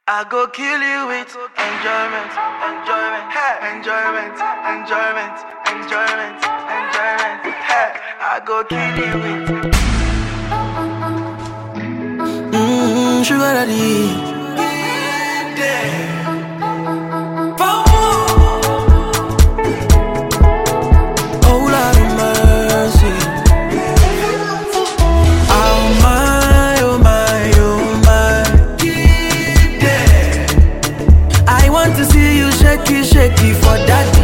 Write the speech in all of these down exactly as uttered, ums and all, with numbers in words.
I go kill you with enjoyment, enjoyment, hey. enjoyment, enjoyment, enjoyment, enjoyment, hey. I go kill you with Mmm, sugar daddy. Oh Lord of mercy. Oh my, oh my, oh my. I want to see you shaky, shaky for daddy.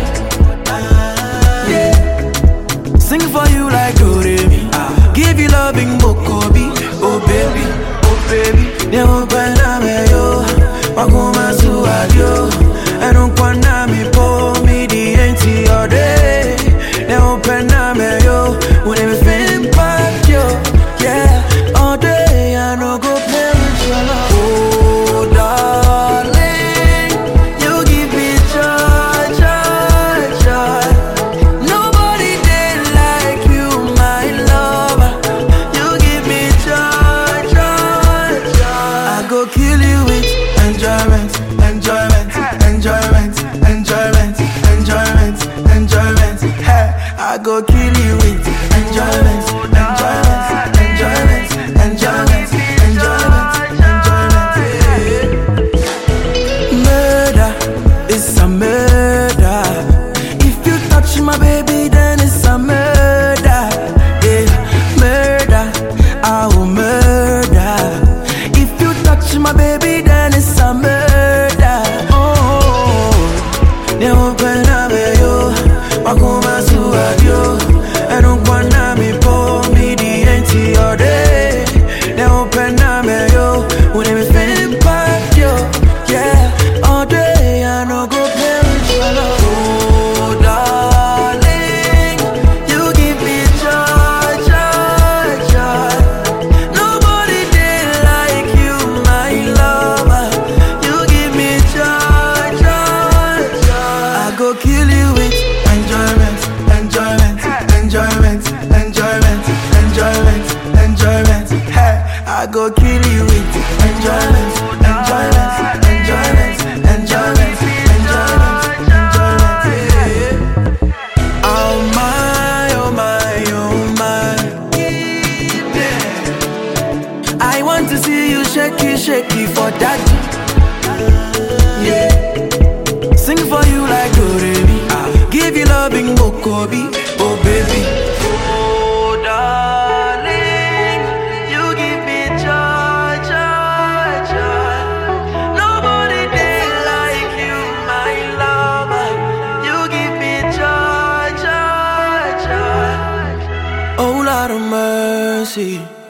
Yeah. Sing for you like Doremi. Give you loving Mokobi. Oh baby, oh baby. They open up yo. Wakuma suadio. I don't wanna me po me the empty all day. They open up yo. When they feel back yo. Yeah, all day I no go play with your love. Oh darling, you give me joy, joy, joy. Nobody did like you, my lover. You give me joy, joy, joy. I go kill you with enjoyment, enjoyment, enjoyment, enjoyment, enjoyment, enjoyment. Hey, I go kill you with enjoyment, enjoyment, enjoyment, enjoyment, enjoyment, enjoyment. Hey. Murder, it's a murder. If you touch my baby, then it's a murder. Yeah, murder, I will murder. If you touch my baby, then it's a murder. Oh, they open up yo, wakuma suadio. I don't wanna me po me the empty all day. They open up yo, when they feel back yo. Yeah, all day I no go play with your love. Oh darling, you give me joy, joy, joy. Nobody did like you, my lover. You give me joy, joy, joy. I go kill you with enjoyment, enjoyment, enjoyment, enjoyment, enjoyment, enjoyment. Hey, I go kill you with enjoyment, enjoyment, enjoyment, enjoyment, enjoyment, enjoyment. Hey. Oh my, oh my, oh my. I want to see you shaky, shaky for daddy. Yeah. Sing for you like Doremi. Give you loving Mokobi. Oh baby. Oh darling, you give me joy, joy, joy. Nobody did like you, my lover. You give me joy, joy, joy. Oh Lord of mercy.